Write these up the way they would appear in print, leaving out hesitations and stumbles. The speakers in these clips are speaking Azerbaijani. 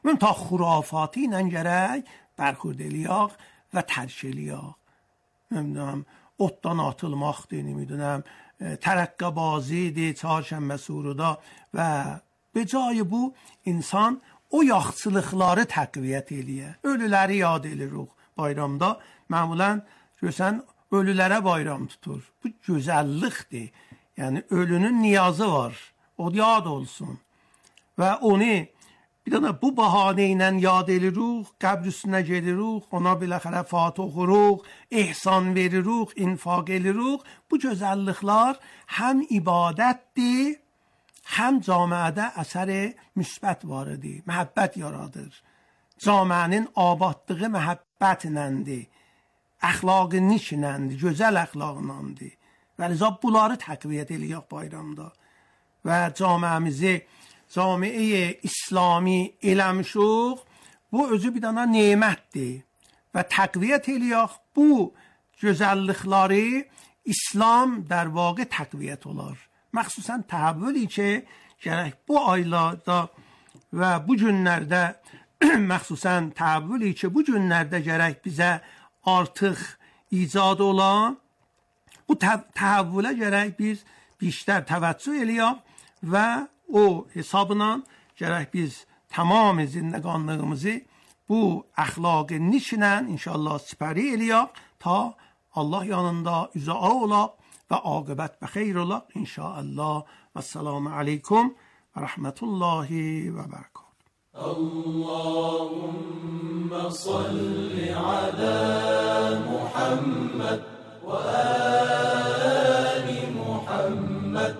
تا خرافاتی نگرək برخورد eləyək və tərk eləyək. نمیدونم otdan atılmaqdır, nemiدونم tərəqqəbazidir, çarşənbə suruda və به جای bu insan o yaxşılıqları təqviyyət eləyə. Ölüləri yad eləyirik bayramda. Məmulən görsən ölülərə bayram tutur. Bu gözəllikdir. Yəni ölünün niyazı var. O yad olsun. Və onu bir dənə bu bahanə ilə yad eləyirik, qəbr üstünə gedirik, ona biləxərə fatih oxuruq, ehsan veririk, infaq eləyirik. Bu gözəlliklər həm ibadətdir, həm camiədə əsər müsbət vardır, məhəbbət yaradır. Camiənin abadlığı məhəbbətlədir, əxlaqı nişinəndir, gözəl əxlaqlandır. Və liza bunları təqviyyət eləyək bayramda. Və camiəmizi camiə İslami eləmişik, bu özü bir dənə nemətdir. Və təqviyyət eləyək bu gözəllikləri İslam در واقع təqviyyət olar. Məxsusən təhəvvüli ki, gərək bu aylarda və bu günlərdə, məxsusən təhəvvüli ki, bu günlərdə gərək bizə artıq icad olan, bu təhəvvülə gərək biz بیشتر təvəccüh eləyək və o hesabla gərək biz tamam zindəqanlığımızı bu əxlaqı nişinən inşallah sipəri eləyək ta Allah yanında üzə olaq və aqibət bxeyr olaq inşallah. Və selamu aleykum və rəhmətullahi və bərəkət. Allahümme salli ala Muhammed ve ali Muhammed.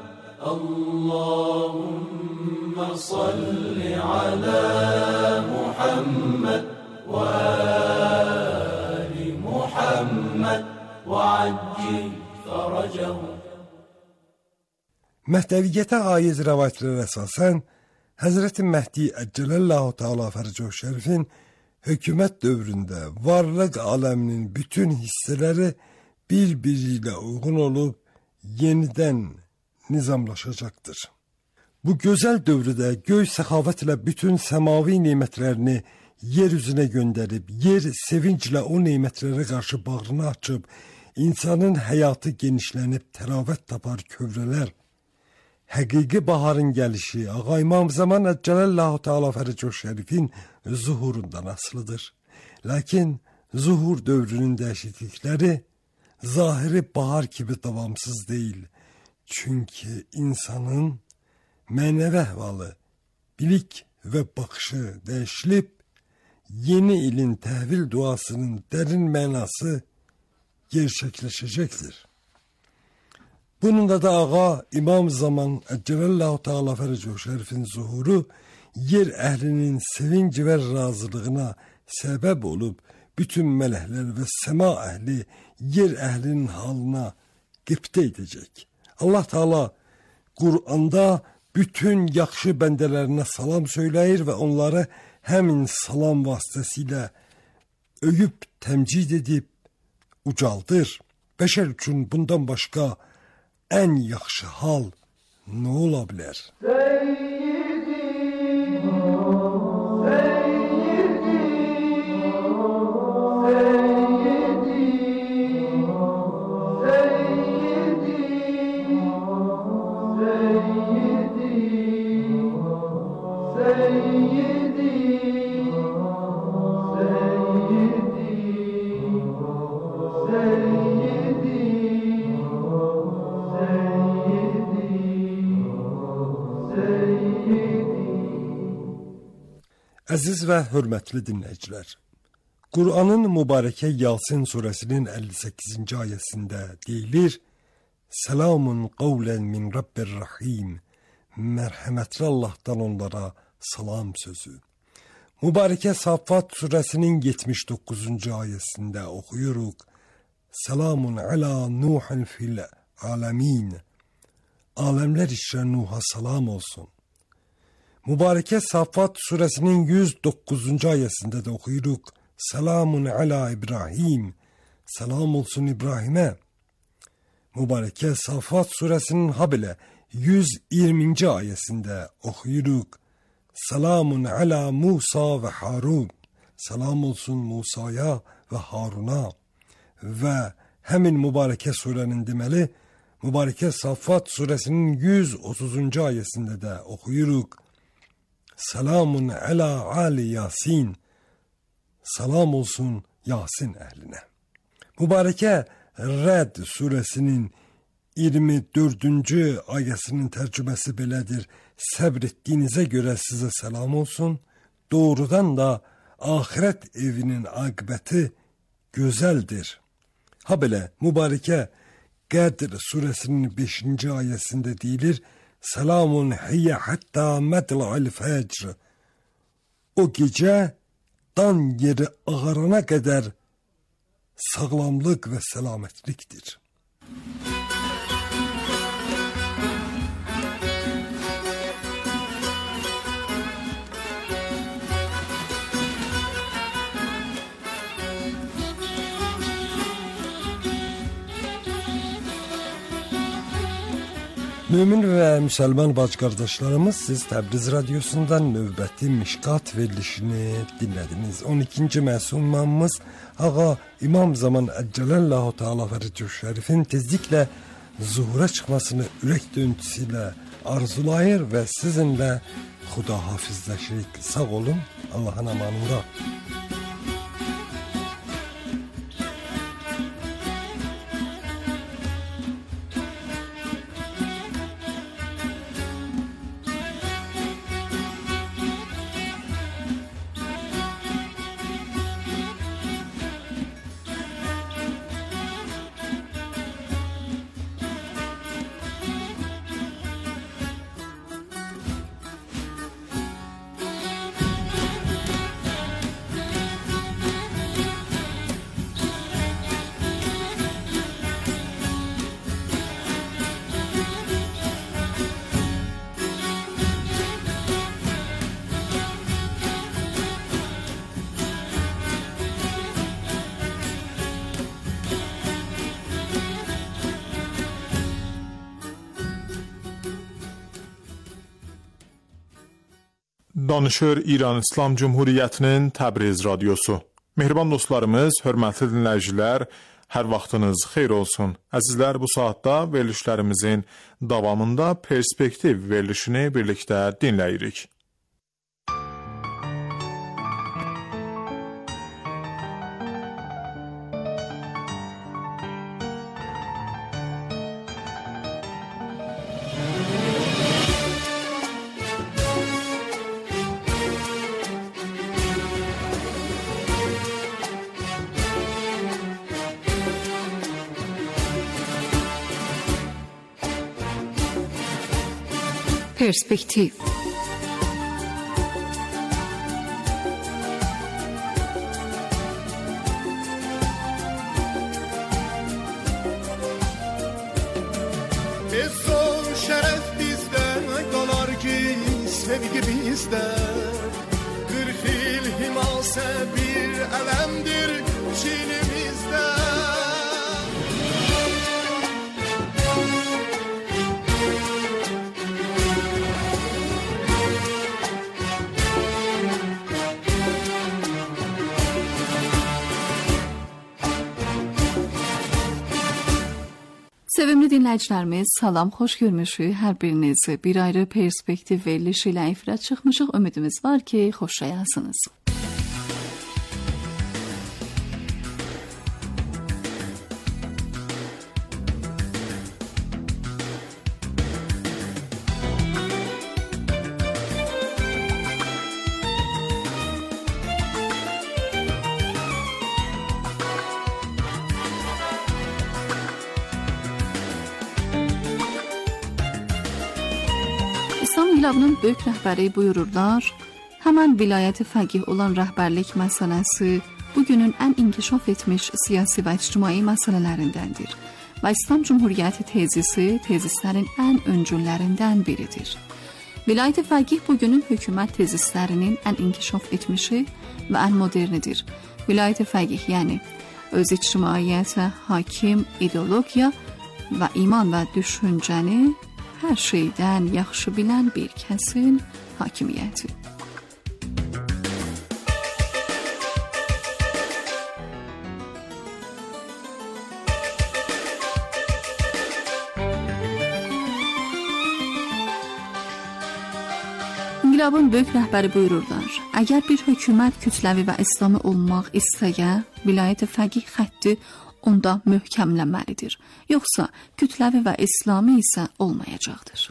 Allahümme salli ala Muhammed ve ali Muhammed ve accil faracahu. Məhdəviyyətə aiz rəvayətlərə əsasən Həzrəti Məhdi Əcələllahu Teala Fərcuh Şərifin hökumət dövründə varlıq aləminin bütün hissələri bir-biriyle uyğun olub yenidən nizamlaşacaqdır. Bu gözəl dövrdə göy səxavətlə bütün səmavi nemətlərini yer üzünə göndərib, yer sevinclə o nemətlərə qarşı bağrını açıb, insanın həyatı genişlənib təravət tapar kövrələr. Həqiqi baharın gəlişi Ağa İmam Zaman Əcələllahu Teala Fərcuh Şərifin zuhurundan asılıdır. Lakin zuhur dövrünün dəyişiklikləri zahiri bahar kimi davamsız deyil. Çünki insanın mənəvi əhvalı, bilik və baxışı dəyişilib, yeni ilin təhvil duasının dərin mənası gerçəkləşəcəkdir. Bununla da Ağa İmam Zaman Əcələllahu Teala Fərcuh Şərifin zuhuru yer əhlinin sevinc və razılığına səbəb olub, bütün mələklər və səma əhli yer əhlinin halına qibtə edəcək. Allah Teala Qur'anda bütün yaxşı bəndələrinə salam söyləyir və onları həmin salam vasitəsilə öyüb, təmcid edib, ucaldır. Bəşər üçün bundan başqa ən yaxşı hal nə ola bilər? Əziz və hörmətli dinləyicilər, Qur'anın mübarəkə Yasin surəsinin 58-ci ayəsində deyilir: Selamun qavlən min Rabbir Rahim, mərhəmətli Allahdan onlara salam sözü. Mübarəkə Saffat surəsinin 79-cu ayəsində oxuyuruq: Selamun ala Nuhin fil alamin, aləmlər işrə Nuh'a salam olsun. Mübarəkə Saffat surəsinin 109-cu ayəsində də oxuyuruq: Selamun ala İbrahim, salam olsun İbrahimə. Mübarəkə Saffat surəsinin habelə 120-ci ayəsində oxuyuruq: Selamun ala Musa ve Harun. Selam olsun Musa'ya ve Harun'a. Ve hemin mübareke surenin deməli, mübareke Saffat suresinin 130. ayesinde de okuyuruk. Selamun ala Ali Yasin. Selam olsun Yasin ehline. Mübareke Rəd suresinin 24. ayesinin tercümesi belədir. Səbrettiğinize göre size selam olsun. Doğrudan da ahiret evinin akıbeti güzeldir. Ha belə mübareke Qədr suresinin 5. ayesinde deyilir. Selamun hiyye hatta medla'il fecr. O gece dan yeri ağarana kadar sağlamlık ve selametliktir. Mümin ve Müslüman bacı kardeşlerimiz, siz Təbriz Radyosu'ndan növbəti Mişkat verilişini dinlediniz. 12. məsumamız Ağa İmam Zaman Əcələllahu Teala Fəricü Şərifin tezlikle zuhura çıkmasını ürək döntüsüyle arzulayır ve sizinle Xudahafizləşirik. Sağ olun, Allah'ın amanında. Danışır İran İslam Cumhuriyyətinin Təbriz Radyosu. Mehriban dostlarımız, hörmətli dinləyicilər, hər vaxtınız xeyir olsun. Əzizlər, bu saatda verilişlərimizin davamında Perspektiv verilişini birlikdə dinləyirik. Perspektiv. İzzet şeref bizde kalar ki sevgi bizde. 40 yıl himase bir elemdir çilimizde. Sevimli dinləyicilərimiz, salam, xoş görmüşük hər birinizi. Bir ayrı perspektiv verilişi ilə ifrat çıxmışıq. Ümidimiz var ki, xoşlayasınız. İslam İnqilabının böyük rəhbəri buyururlar, həmən vilayəti fəqih olan rəhbərlik məsələsi bugünün ən inkişaf etmiş siyasi və ictimai məsələlərindəndir və İslam Cumhuriyyəti tezislərin ən öncüllərindən biridir. Vilayəti fəqih bugünün hökumət tezislərinin ən inkişaf etmişi və ən modernidir. Vilayəti fəqih, yəni öz ictimaiyyətə hakim ideologiya və iman və düşüncəni hər şeydən yaxşı bilən bir kəsin hakimiyyəti. İnqilabın böyük rəhbəri buyururlar, əgər bir hökumət kütləvi və İslami olmaq istəyə, vilayət fəqih xətti onda möhkəmlənməlidir. Yoxsa kütləvi və İslami isə olmayacaqdır.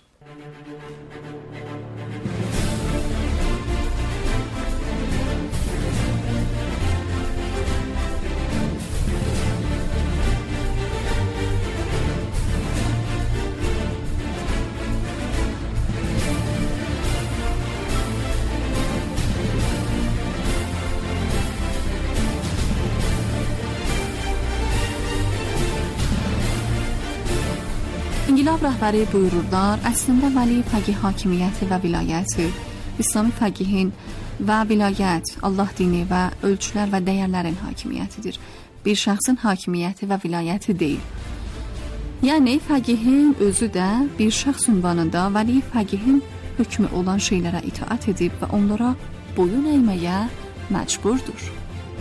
İnqilab rəhbəri buyururlar, əslində vəli fəqih hakimiyyəti və vilayəti, İslami fəqihin və vilayət, Allah dini və ölçülər və dəyərlərin hakimiyyətidir. Bir şəxsin hakimiyyəti və vilayəti deyil. Yəni, fəqihin özü də bir şəxs ünvanında vəli fəqihin hökmü olan şeylərə itaat edib və onlara boyun əyməyə məcburdur.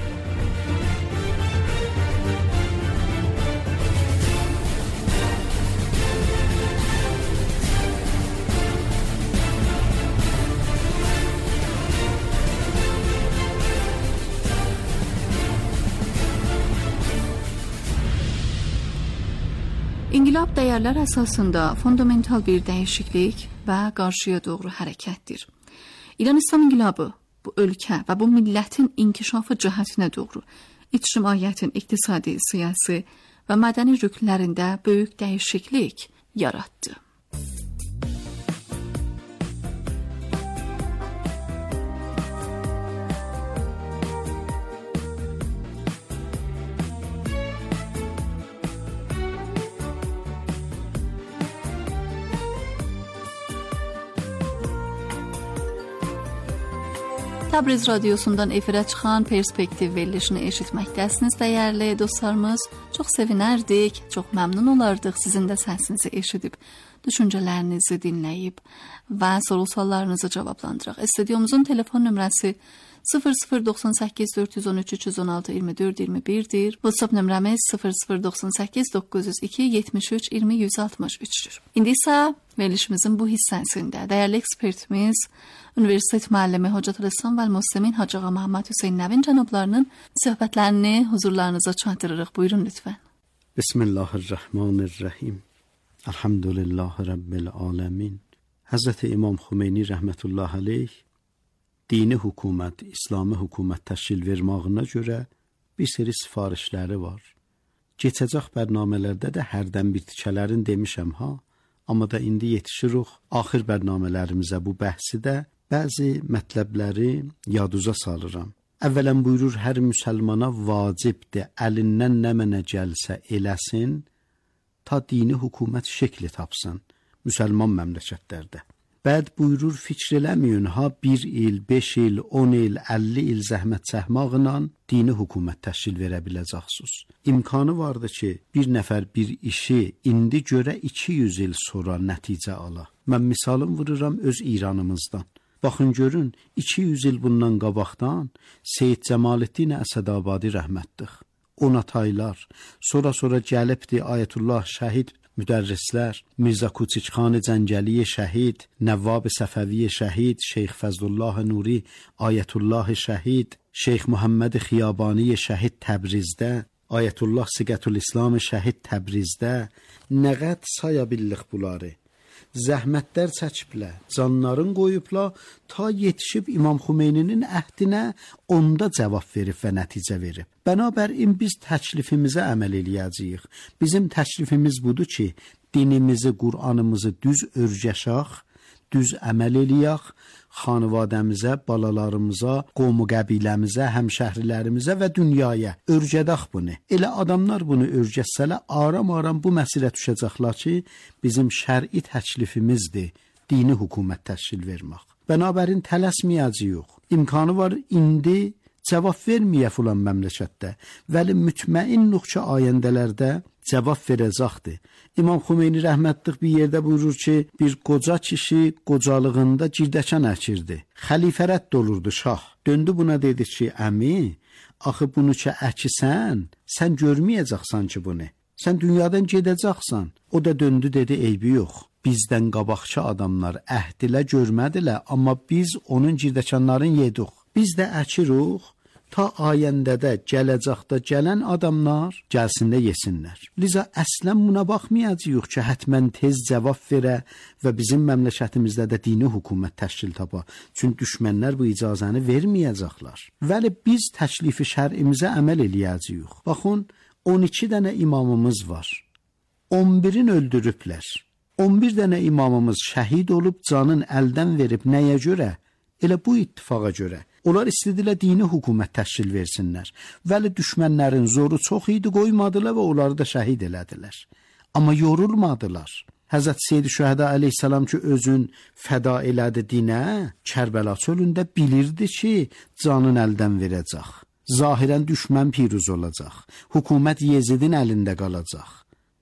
İnqilab dəyərlər əsasında fundamental bir dəyişiklik və qarşıya doğru hərəkətdir. İran İslam İnqilabı bu ölkə və bu millətin inkişafı cəhətinə doğru ictimaiyyətin iqtisadi, siyasi və mədəni rüknlərində böyük dəyişiklik yaratdı. Təbriz radiosundan efirə çıxan Perspektiv verilişini eşitməkdəsiniz dəyərli dostlarımız. Çox sevinərdik, çox məmnun olardıq sizin də səsinizi eşidib, düşüncələrinizi dinləyib və soru-suallarınızı cavablandıraq. Studiomuzun telefon nömrəsi 0098 413 316 24 21-dir. WhatsApp nömrəmiz 0098 902 73 20 163-dür. İndi isə verilişimizin bu hissəsində dəyərli ekspertimiz, Universitet müəllimi Hocatülislam və Müslimin Hacı Ağa Məhəmməd Hüseyn Nəvin cənablarının söhbətlərini huzurlarınıza çatdırırıq. Buyurun lütfən. Bismillahirrahmanirrahim. Elhamdülillahi Rabbil alemin. Hazreti İmam Xümeyni rəhmətullah aleyh dini hökumət, İslami hökumət təşkil vermağına görə bir seri sifarişləri var. Keçəcək bərnamələrdə də hərdən bir tikələrin demişəm ha, amma da indi yetişirik axır bərnamələrimizə bu bəhsi də bəzi mətləbləri yaduza salıram. Əvvələn buyurur, hər müsəlmana vacibdir, əlindən nə mənə gəlsə eləsin, ta dini hökumət şəkli tapsın müsəlman məmləkətlərdə. Bəd buyurur, fikr eləməyin, ha 1 il, 5 il, 10 il, 50 il zəhmət çəkmaqla dini hökumət təşkil verə biləcəksiniz. İmkanı vardı ki, bir nəfər bir işi indi görə 200 il sonra nəticə ala. Mən misalım vururam öz İranımızdan. Baxın görün, 200 il bundan qabaqdan Seyyid Cəmaləddin Əsədabadi rəhmətdir. Ona taylar, sonra gəlibdi Ayətullah şəhid müdərrislər, Mirzə Kuçikxan Cəngəliyə şəhid, Nəvvab Səfəviyə şəhid, Şeyx Fəzlullah Nuri Ayətullah şəhid, Şeyx Muhammed Xiyabani şəhid Təbrizdə, Ayətullah Siqətülislam şəhid Təbrizdə, nəqət saya billik bunları. Zəhmətlər çəkiblər, canların qoyublar, ta yetişib İmam Xümeyninin əhdinə onda cavab verib və nəticə verib. Bənabərin biz təklifimizə əməl eləyəcəyik. Bizim təklifimiz budur ki, dinimizi, Qur'anımızı düz örgəşək, düz əməl eləyək, xanvadəmizə, balalarımıza, qomu qəbiləmizə, həmşəhrilərimizə və dünyaya örgədək bunu. Elə adamlar bunu örgəsələr, aram-aram bu məsələ düşəcəklər ki, bizim şər'i təklifimizdir, dini hökumət təşkil vermək. Bənabərin tələsməyəcəyik. İmkanı var, indi cavab verməyə filan məmləkətdə, vəli mütməinnuq ki, ayəndələrdə cavab verəcəkdir. İmam Xomeyni rəhmətlik bir yerdə buyurur ki, bir qoca kişi qocalığında girdəkan əkirdi. Xəlifə rədd olurdu şah. Döndü buna dedi ki, əmi, axı bunu ki əkisən, sən görməyəcəksən ki bunu. Sən dünyadan gedəcəksən. O da döndü dedi, eybi yox. Bizdən qabaqçı adamlar əhdilə görmədilər, amma biz onun girdəkanlarını yedik. Biz də əkiruq, ta ayəndədə, gələcəkdə gələn adamlar gəlsin də yesinlər. Liza əslən buna baxmayacağıq ki, hətmən tez cavab verə və bizim məmləkətimizdə də dini hökumət təşkil tapa. Çünki düşmənlər bu icazəni verməyəcəklər. Vəli biz təklifi şər'imizə əməl eləyəcəyik. Baxın, 12 dənə imamımız var. 11'in öldürüblər. 11 dənə imamımız şəhid olub, canın əldən verib nəyə görə? Elə bu ittifaqa görə. Onlar istədilər dini hökumət təşkil versinlər. Vəli düşmənlərin zoru çox idi, qoymadılar və onları da şəhid elədilər. Amma yorulmadılar. Həzrət Seyyid-i Şühəda əleyhissalam ki, özün fəda elədi dinə, Kərbəla çölündə bilirdi ki, canın əldən verəcək. Zahirən düşmən piruz olacaq. Hökumət Yezidin əlində qalacaq.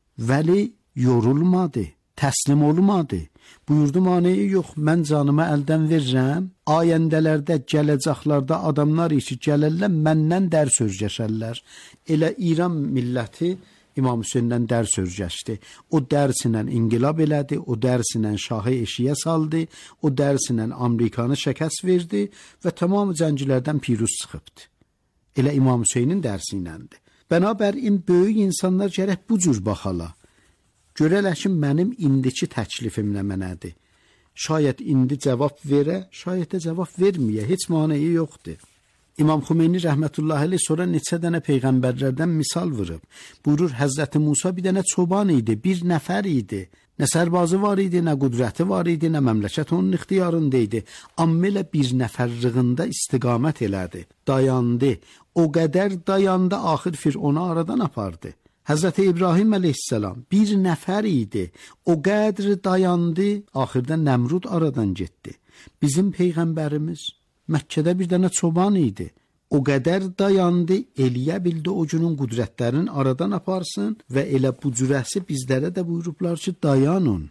Vəli yorulmadı, təslim olmadı. Buyurdu, maneyi yox, mən canımı əldən verirəm. Ayəndələrdə, gələcəklərdə adamlar işi gəlirlər, məndən dərs örgəşərlər. Elə İran milləti İmam Hüseyndən dərs örgəşdi. O dərslə inqilab elədi, o dərslə şahı eşiyə saldı, o dərslə Amerikanı şəkəst verdi və tamam cənglərdən piruz çıxıbdı. Elə İmam Hüseynin dərsi iləndir. Bənabərin böyük insanlar gərək bu cür baxala. Görələr ki, mənim indiki təklifimlə mənədir. Şayət indi cavab verə, şayət də cavab verməyə, heç maneyi yoxdur. İmam Xomeyni rəhmətullahi aleyh sonra neçə dənə peyğəmbərlərdən misal vurub. Buyurur, Həzrəti Musa bir dənə çoban idi, bir nəfər idi. Nə sərbazı var idi, nə qudrəti var idi, nə məmləkət onun ixtiyarında idi. Amma elə bir nəfərlığında istiqamət elədi, dayandı. O qədər dayandı, axır Fir'onu aradan apardı. Həzrəti İbrahim əleyhissalam bir nəfər idi, o qədri dayandı, axırda Nəmrud aradan getdi. Bizim Peyğəmbərimiz Məkkədə bir dənə çoban idi, o qədər dayandı, eləyə bildi o günün qudrətlərini aradan aparsın və elə bu cürəsi bizlərə də buyurublar ki, dayanın,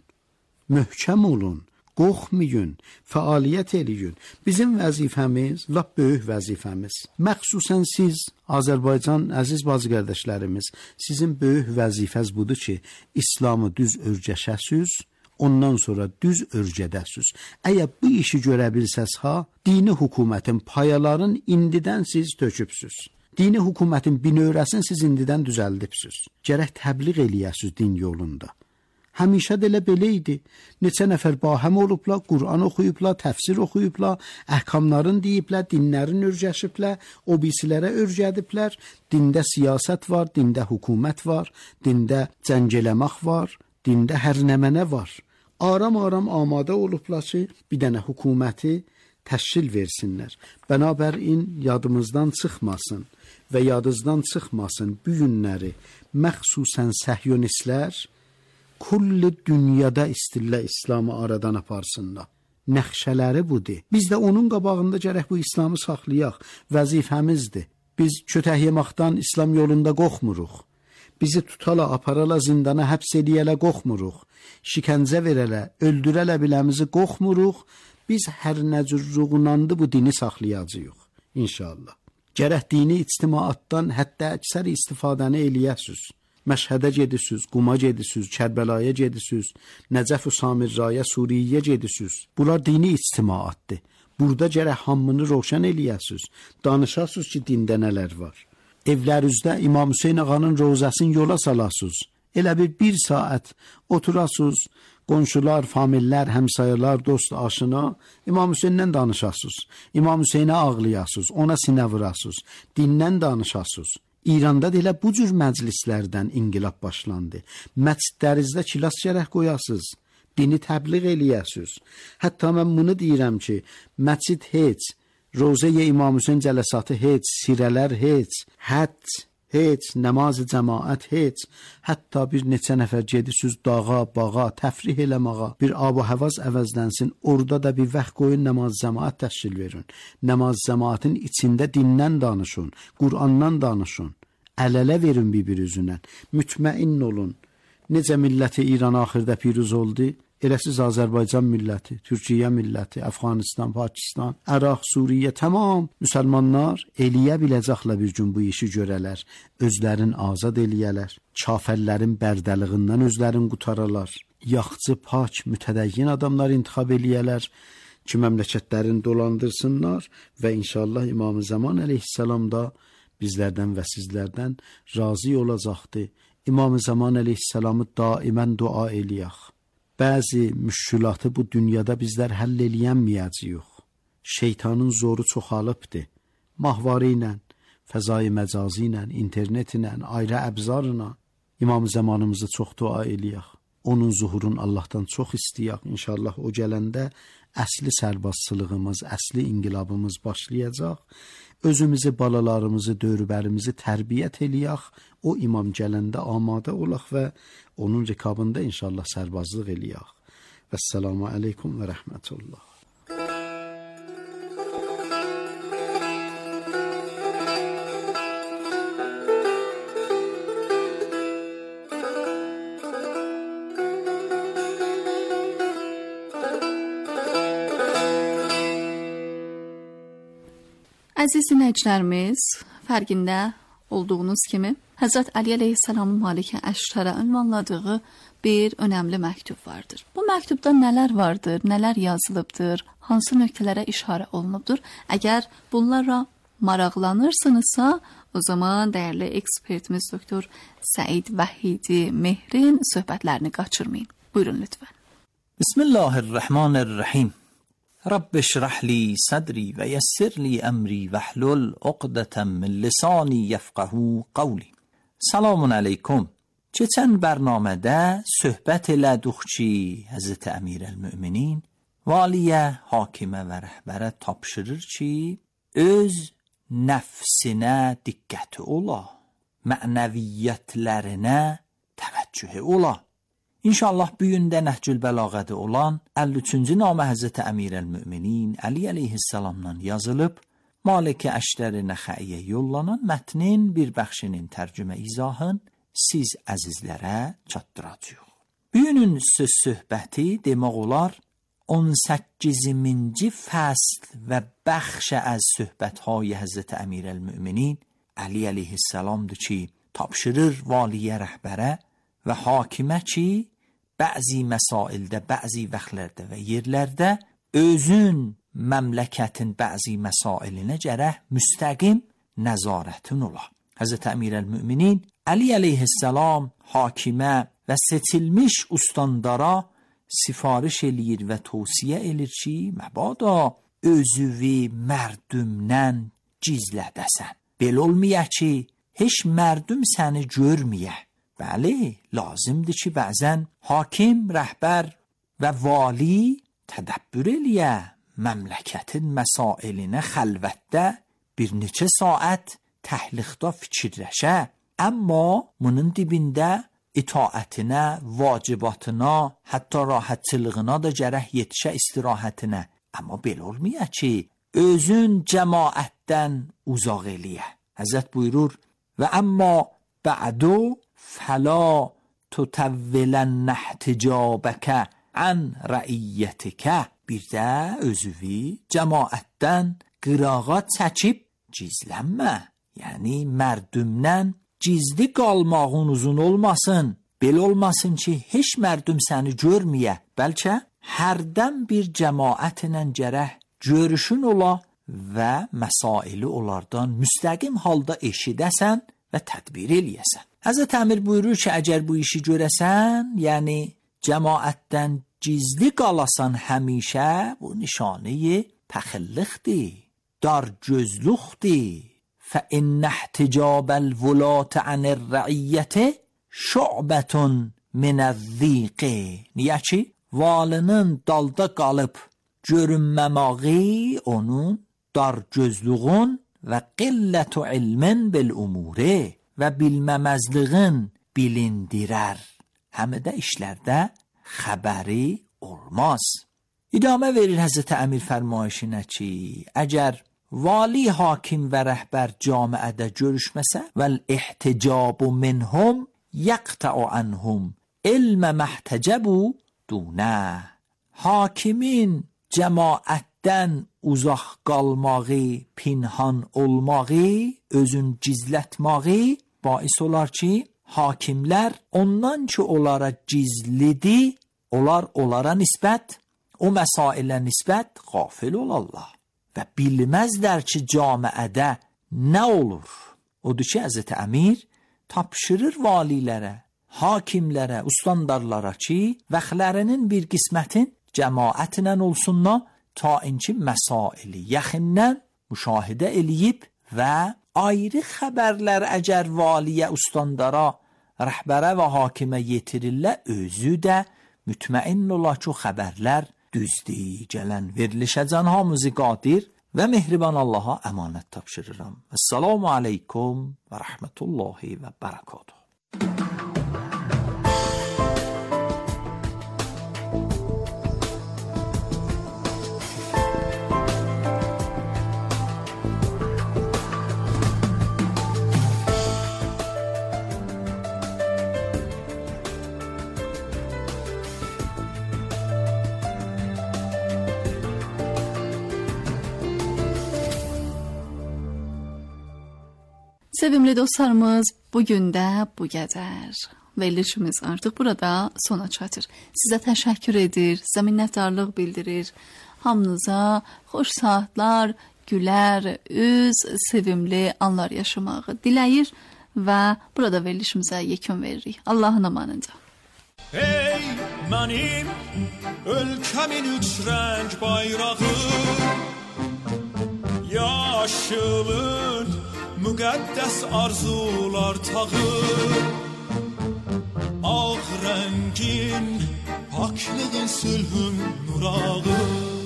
möhkəm olun, qorxmayın, fəaliyyət eləyin. Bizim vəzifəmiz, lap böyük vəzifəmiz. Məxsusən siz, Azərbaycan əziz bacı qardaşlarımız, sizin böyük vəzifəz budur ki, İslamı düz örgəşəsiz, ondan sonra düz örgədəsiz. Əgər bu işi görə bilsəz ha, dini hökumətin payalarını indidən siz tökübsüz. Dini hökumətin binövrəsini siz indidən düzəldibsüz. Gərək təbliğ eləyəsiz din yolunda. Həmişə də elə belə idi. Neçə nəfər bahəm olublar, Qur'an oxuyublar, təfsir oxuyublar, əhkamların deyiblər, dinlərin örgəşiblər, o birisilərə örgədiblər. Dində siyasət var, dində hökumət var, dində cəngələmək var, dində hər nəmənə var. Aram-aram amadə olublar ki, bir dənə hökuməti təşkil versinlər. Bənabərin yadımızdan çıxmasın və yadınızdan çıxmasın bu günləri məxsusən səhyonistlər kulli dünyada istillə İslamı aradan aparsınlar. Nəxşələri budur. Biz də onun qabağında gərək bu İslamı saxlayaq. Vəzifəmizdir. Biz kötək yemaqdan İslam yolunda qorxmuruq. Bizi tutala, aparala, zindana həbs eləyələ qorxmuruq. Şikəncə verələ, öldürələ biləmizi qorxmuruq. Biz hər nə cürruğunandı bu dini saxlayacağıq. İnşallah. Gərək dini ictimaatdan hətta əksər istifadəni eləyəsiz. Məşhədə gedisiz, Quma gedisiz, Kərbəlaya gedisiz, Nəcəf-ü Samirraya, Suriyyə gedisiz. Bunlar dini ictimaatdır. Burada gərək hamını roşan eləyəsiz. Danışasız ki, dində nələr var. Evlərinizdə İmam Hüseyin ağanın rozəsini yola salasız. Elə bir saat oturasız, qonşular, famillər, həmsayırlar, dost, aşına İmam Hüseyndən danışasız. İmam Hüseynə ağlayasız, ona sinə vurasız, dindən danışasız. İranda da elə bu cür məclislərdən inqilab başlandı. Məscidlərinizdə kilas gərək qoyasız, dini təbliğ eləyəsiz. Hətta mən bunu deyirəm ki, məscid heç, Rozə-i İmam Hüseyin cələsatı heç, sirələr heç, həcc, heç namaz cəmaət, heç hətta bir neçə nəfər gedisiz dağa, bağa, təfrih eləməğa, bir ab-o-havas əvəzlənsin, orada da bir vaxt qoyun namaz cəmaət təşkil verin. Namaz cəmaətin içində dindən danışın, Qur'andan danışın. Əl-ələ verin bir-bir üzündən. Mütməin olun. Necə milləti İran axırda piruz oldu? Eləsiz Azərbaycan milləti, Türkiyə milləti, Əfqanistan, Pakistan, Əraq, Suriyə tamam müsəlmanlar eləyə biləcəklər bir gün bu işi görələr, özlərin azad eləyələr, kafirlərin bərdəliğindən özlərin qutaralar, yaxçı, pak, mütədəyyin adamlar intixab eləyələr ki, məmləkətlərini dolandırsınlar və inşallah İmam-ı Zaman əleyhissalam da bizlərdən və sizlərdən razı olacaqdır. İmam-ı Zaman əleyhissalamı daimən dua eləyək. Bəzi müşkülatı bu dünyada bizlər həll eləyənməyəcəyik. Şeytanın zoru çoxalıbdır. Mahvarı ilə, fəzai məcazi ilə, internet ilə, ayrı əbzarla İmam zamanımızı çox dua eləyək. Onun zuhurun Allahdan çox istəyək. İnşallah o gələndə əsli sərbazçılığımız, əsli inqilabımız başlayacaq. Özümüzü, balalarımızı, dövrlərimizi tərbiyyət eləyək. O imam gələndə amadə olaq və onun rikabında inşallah sərbazlıq eləyək. Vəssalamu aleykum və rəhmətullah. Əziz dinləyicilərimiz, fərqində olduğunuz kimi Həzrət Əli əleyhissalamın Malikə Əştərə ünvanladığı bir önəmli məktub vardır. Bu məktubda nələr vardır, nələr yazılıbdır, hansı nöqtələrə işarə olunubdur? Əgər bunlara maraqlanırsınızsa, o zaman dəyərli ekspertimiz doktor Səid Vəhidi Mehrin söhbətlərini qaçırmayın. Buyurun lütfən. Bismillahirrahmanirrahim. رب اشرح لي صدري ويسر لي أمري واحلل عقدة من لساني يفقهوا قولي. Selamun aleyküm. Keçən bərnamədə söhbət elədik ki, Həzrət Əmirəl-Müminin valiyə, hakimə və rəhbərə tapşırır ki, öz nəfsinə diqqəti ola, mənəviyyətlərinə təvəccühü ola. İnşallah bu gün də Nəhcül Bəlağədə olan 53-cü namə Həzrət Əmirəl-Müminin Əli əleyhissalamdan yazılıb, Malikə Əştəri Nəxəiyə yollanan mətnin bir bəxşinin tərcümə izahın siz əzizlərə çatdıracaq. Bu günün söz söhbəti demək olar 18-ci fəsl və bəxş az söhbətهای Həzrət Əmirəl-Müminin Əli əleyhissalamdır ki, tapşırır valiyə rəhbərə və hakimə ki, bəzi məsaildə, bəzi vaxtlərdə və yerlərdə özün məmləkətin bəzi məsailinə gərək müstəqim nəzarətin ola. Həzrət Əmirəl-Müminin Əli əleyhissalam hakimə və seçilmiş ustandara sifariş eləyir və tövsiyə edir ki, məbada özüvi mərdümdən gizlədəsən. Belə olmaya ki, heç mərdüm səni görməyə. Bəli, lazımdır ki, bəzən hakim, rəhbər və vali tədəbbür eləyə, məmləkətin məsailinə xəlvətdə bir neçə saat təhliqda fikirləşə, amma bunun dibində itaətinə, vacibatına, hətta rahatçılığına da gərək yetişə istirahətinə. Amma belə olmaya ki, özün cəmaətdən uzaq eləyə. Həzrət buyurur, və əmma bə'du فلا تطولن احتجابك عن رعیتك. Bir də özüvi cəmaətdən qırağa çəkib gizlənmə. Yəni mərdümdən gizli qalmağın uzun olmasın. Belə olmasın ki, heç mərdüm səni görməyə. Bəlkə hərdən bir cəmaətlə gərək görüşün ola və məsaili onlardan müstəqim halda eşidəsən və tədbir eləyəsən. Həzrət Əmir buyurur ki, əgər bu işi görəsən, yəni cəmaətdən gizli qalasan həmişə, bu nişanəyi təxilliqdir, dargözlükdir. فَإِنَّ احْتِجَابَ الْوُلَاةِ عَنِ الرَّعِيَّةِ شُعْبَةٌ مِنَ الذِّيقِ. Niyə ki, valının dalda qalıb görünməməyi onun dargözlüğün və qillətü ilmin bil umuri və bilməməzliğin bilindirər. Həmədə işlərdə xəbəri olmaz. İdamə verir Həzrət Əmir fərmayişinə ki, əgər vali, hakim və rəhbər camiədə görüşməsə vəl ihticabu minhum yaqta'u anhum ilmə məhtəcəbu dunə. Hakimin cəmaətdən uzaq qalmağı, pinhan olmağı, özün gizlətməyi bais olar ki, hakimlər ondan ki onlara gizlidir, onlara nisbət, o məsailə nisbət qafil olarlar və bilməzlər ki, camiədə nə olur. Odur ki, Həzrət Əmir tapşırır valilərə, hakimlərə, ustandarlara ki, vəxtlərinin bir qismətin cəmaətlə olsunlar, ta inki məsaili yaxından müşahidə eləyib və ayrı xəbərlər əgər valiyə, ustandara, rəhbərə və hakimə yetirirlər, özü də mütməin olar ki, xəbərlər düzdür. Gələn verilişə can hamımızı qadir və mehriban Allaha əmanət tapşırıram. Esselamu aleykum və rəhmətullahi və bərəkatuhu. Sevimli dostlarımız, bugün də bu qədər. Verilişimiz artıq burada sona çatır. Sizə təşəkkür edir, sizə minnətdarlıq bildirir. Hamınıza xoş saatlar, gülər, üz, sevimli anlar yaşamağı diləyir və burada verilişimizə yekun veririk. Allahın amanında. Ey mənim ölkəmin üç rəng bayrağı, yaşılın müqəddəs arzular tağı, ağ rəngin paklığın sülhün nurağı.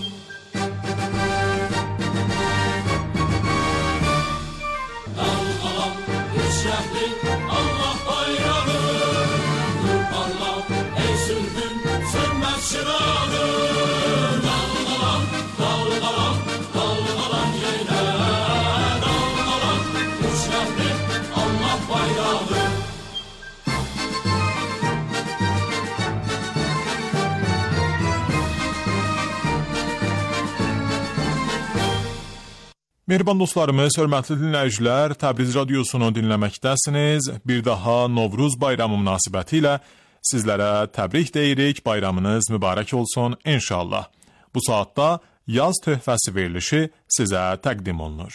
Dalğalan üç rəngli Allah bayrağı, nur parlaq ey sülhün sönməz çırağı. Dalğalan, dalğalan, dalğalan yenə, dalğalan üç rəngli Allah bayrağı. Mehriban dostlarımız, hörmətli dinləyicilər, Təbriz radiosunu dinləməkdəsiniz. Bir daha Novruz bayramı münasibəti ilə sizlərə təbrik deyirik. Bayramınız mübarək olsun inşallah. Bu saatda yaz töhfəsi verilişi sizə təqdim olunur.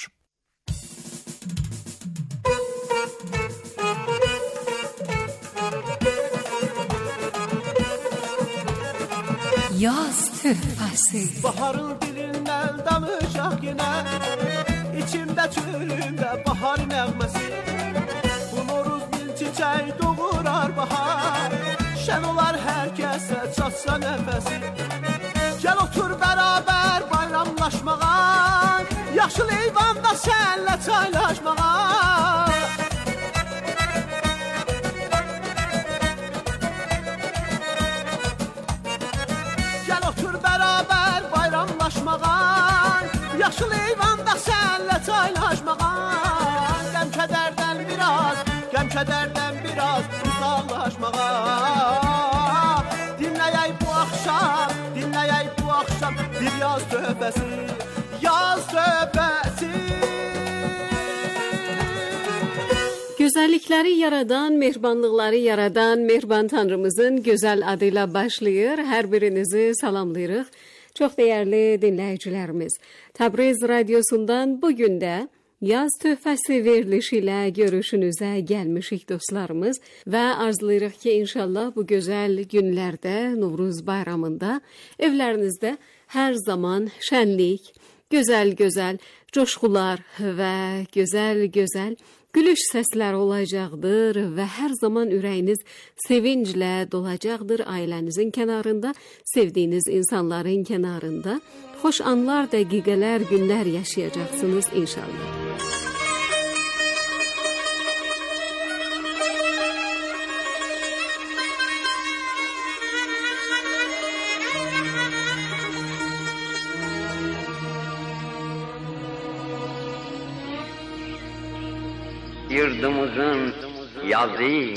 Yaz töhfəsi. Baharın dilindən danışaq yenə, İçimdə çölümdə bahar nəğməsi. Bu Noruz bil çiçək doğurar bahar, şən olar hər kəsə çatsa nəfəsi. Gəl otur bərabər bayramlaşmağa, yaşıl eyvanda sənlə çaylaşmağa. Gəl otur bərabər bayramlaşmağa, yaşıl eyvanda sənlə çaylaşmağa. Qəm kədərdən biraz uzaqlaşmağa. Dinləyək bu axşam bir yaz töhfəsi, yaz töhfəsi. Gözəllikləri yaradan, mehribanlıqları yaradan mehriban Tanrımızın gözəl adıyla başlayır. Hər birinizi salamlayırıq. Çox dəyərli dinləyicilərimiz, Təbriz radiosundan bugün də yaz töhfəsi verilişi ilə görüşünüzə gəlmişik dostlarımız və arzulayırıq ki, inşallah bu gözəl günlərdə, Novruz bayramında evlərinizdə hər zaman şənlik, gözəl coşqular və gözəl gülüş səsləri olacaqdır və hər zaman ürəyiniz sevinclə dolacaqdır. Ailənizin kənarında, sevdiyiniz insanların kənarında xoş anlar, dəqiqələr, günlər yaşayacaqsınız inşallah. yurdumuzun yazı.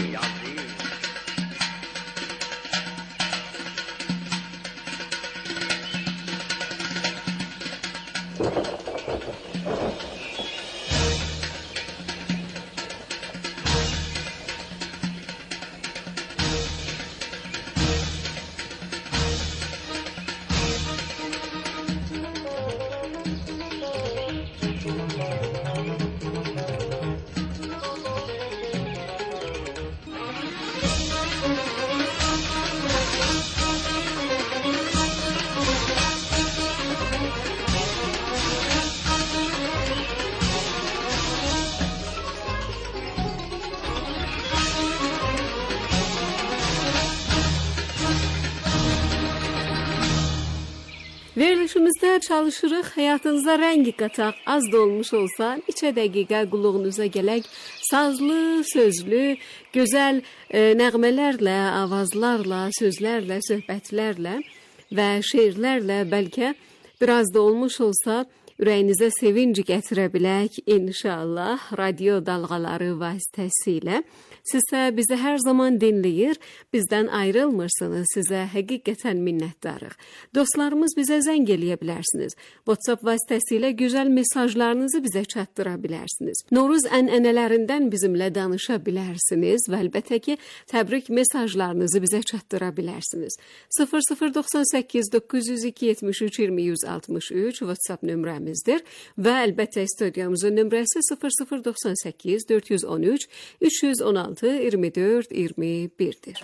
Verilişimizdə çalışırıq, həyatınıza rəng qataq, az da olmuş olsa, neçə dəqiqə qulluğunuza gələk, sazlı, sözlü, gözəl nəğmələrlə, avazlarla, sözlərlə, söhbətlərlə və şeirlərlə bəlkə biraz da olmuş olsa, ürəyinizə sevinc gətirə bilək inşallah radio dalğaları vasitəsilə. Sizsə bizi hər zaman dinləyir, bizdən ayrılmırsınız, sizə həqiqətən minnətdarıq. Dostlarımız bizə zəng eləyə bilərsiniz. WhatsApp vasitəsilə gözəl mesajlarınızı bizə çatdıra bilərsiniz. Novruz ənənələrindən bizimlə danışa bilərsiniz və əlbəttə ki, təbrik mesajlarınızı bizə çatdıra bilərsiniz. 0098 902 73 20 163 WhatsApp nömrəmizdir və əlbəttə studiyamızın nömrəsi 0098 413 316 24 21'dir.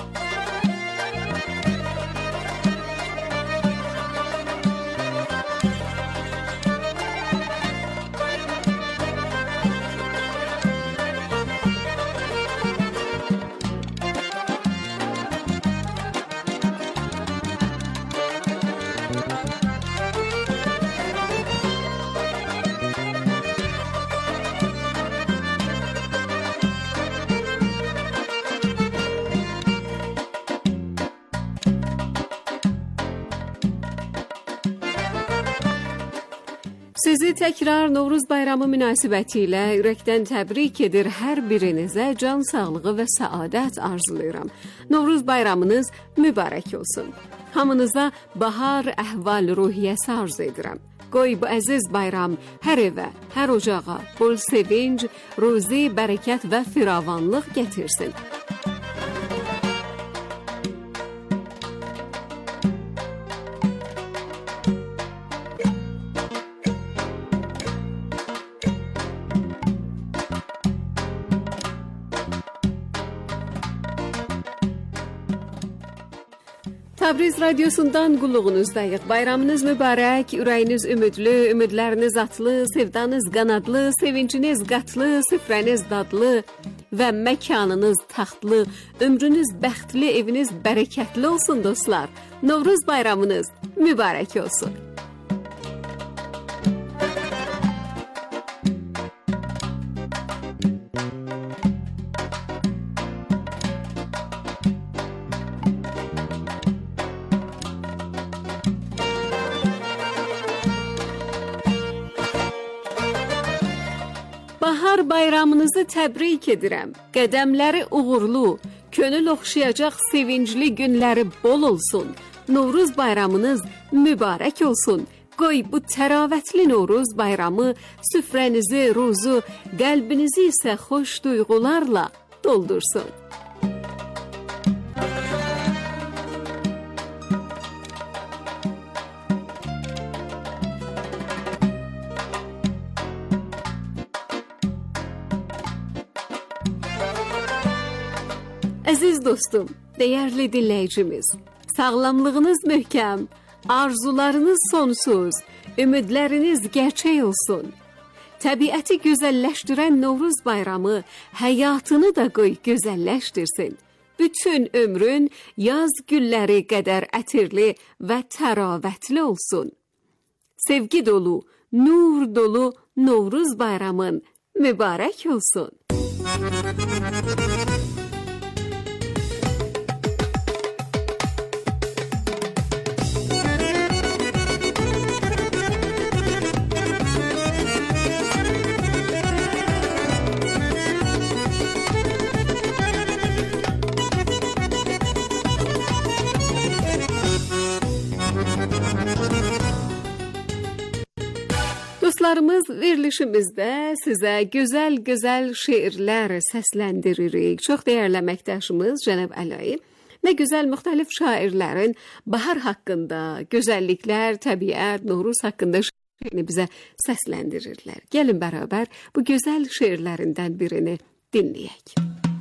Sizi təkrar Novruz bayramı münasibətilə ürəkdən təbrik edir, hər birinizə can sağlığı və səadət arzulayıram. Novruz bayramınız mübarək olsun. Hamınıza bahar əhval ruhiyyəsi arzu edirəm. Qoy bu əziz bayram hər evə, hər ocağa bol sevinc, ruzi, bərəkət və firavanlıq gətirsin. Təbriz radiosundan qulluğunuzdayıq. Bayramınız mübarək, ürəyiniz ümidli, ümidləriniz atlı, sevdanız qanadlı, sevinciniz qatlı, süfrəniz dadlı və məkanınız taxtlı, ömrünüz bəxtli, eviniz bərəkətli olsun dostlar. Novruz bayramınız mübarək olsun. Bahar bayramınızı təbrik edirəm. Qədəmləri uğurlu, könül oxşayacaq sevincli günləri bol olsun. Novruz bayramınız mübarək olsun. Qoy bu təravətli Novruz bayramı süfrənizi, ruzu, qəlbinizi isə xoş duyğularla doldursun. Əziz dostum, dəyərli dinləyicimiz, sağlamlığınız möhkəm, arzularınız sonsuz, ümidləriniz gerçək olsun. Təbiəti gözəlləşdirən Novruz bayramı həyatını da qoy gözəlləşdirsin. Bütün ömrün yaz gülləri qədər ətirli və təravətli olsun. Sevgi dolu, nur dolu Novruz bayramın mübarək olsun. Dostlarımız, verilişimizdə sizə gözəl şeirlər səsləndiririk. Çox dəyərli əməkdaşımız Cənab Əlayi nə gözəl müxtəlif şairlərin bahar haqqında, gözəlliklər, təbiət, Novruz haqqında şeirini bizə səsləndirirlər. Gəlin bərabər bu gözəl şeirlərindən birini dinləyək.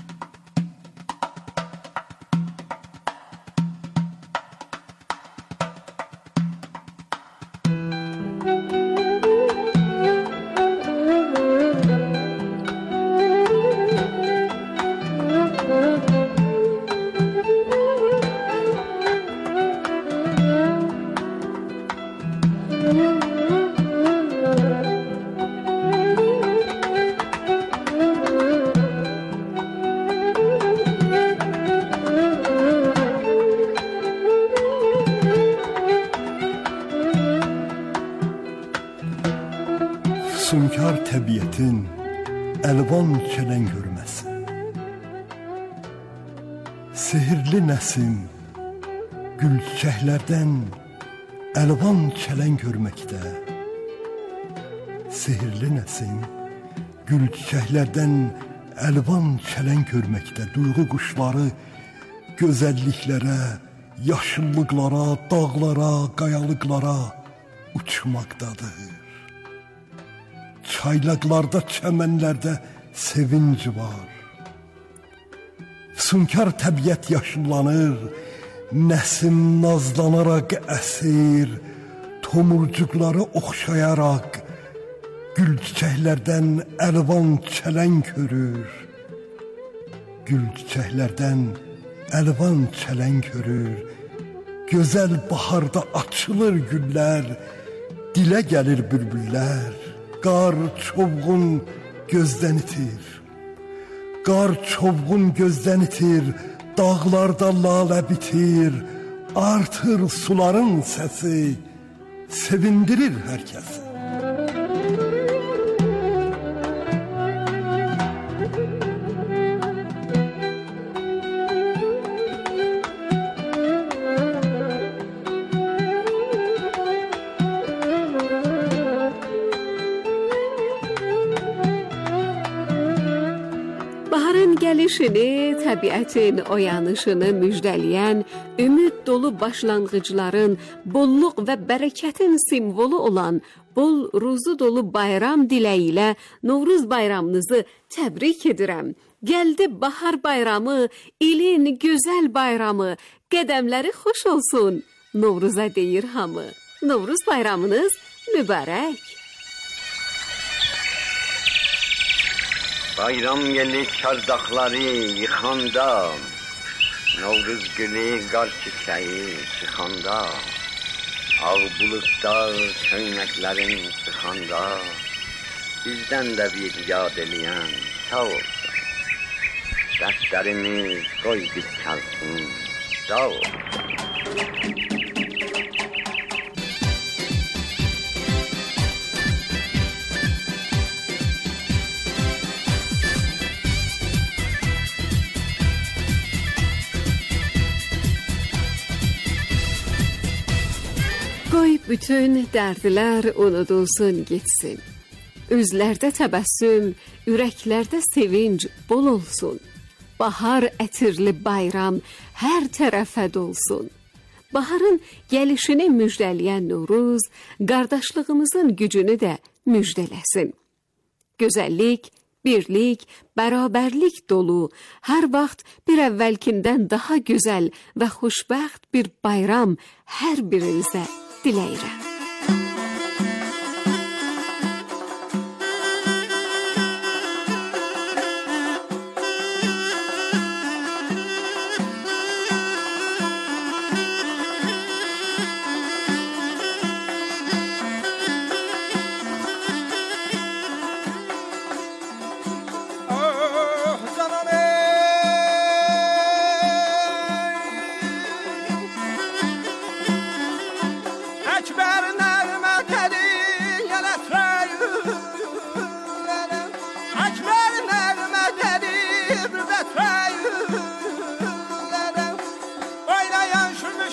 Füsunkar təbiətin əlvan kələn görməsi, sehirli nəsim gül çiçəklərdən əlvan kələn görməkdə, sehirli nəsim gül çiçəklərdən əlvan kələn görməkdə, duyğu quşları gözəlliklərə, yaşıllıqlara, dağlara, qayalıqlara uçmaqdadır. Çaylaqlarda, çəmənlərdə sevinc var. Füsunkar təbiət yaşıllanır, nəsim nazlanaraq əsir, tomurcuqları oxşayaraq gül çiçəklərdən əlvan çələng hörür. Gül çiçəklərdən əlvan çələng hörür. Gözəl baharda açılır güllər, dilə gəlir bülbüllər. Qar çovğun gözdən itir, qar çovğun gözdən itir, dağlarda lalə bitir, artır suların səsi, sevindirir hər kəsi. Gəlişini, təbiətin oyanışını müjdələyən, ümid dolu başlanğıcların, bolluq və bərəkətin simvolu olan bol ruzu dolu bayram diləyi ilə Novruz bayramınızı təbrik edirəm. Gəldi bahar bayramı, ilin gözəl bayramı, qədəmləri xoş olsun, Novruza deyir hamı. Novruz bayramınız mübarək. Bayram yeli çardaqları yıxanda, Novruz gülü qar çiçəyi çıxanda, ağ buludda köynəklərin çıxanda, bizdən də bir yad eləyən sağ olsun. Dərslərimiz qoy bir çalsın, sağ olsun. Qoy bütün dərdlər unudulsun, getsin. Üzlərdə təbəssüm, ürəklərdə sevinc bol olsun. Bahar ətirli bayram hər tərəfə dolsun. Baharın gəlişini müjdələyən Novruz, qardaşlığımızın gücünü də müjdələsin. Gözəllik, birlik, bərabərlik dolu, hər vaxt bir əvvəlkindən daha gözəl və xoşbəxt bir bayram hər birinizə diləyirəm.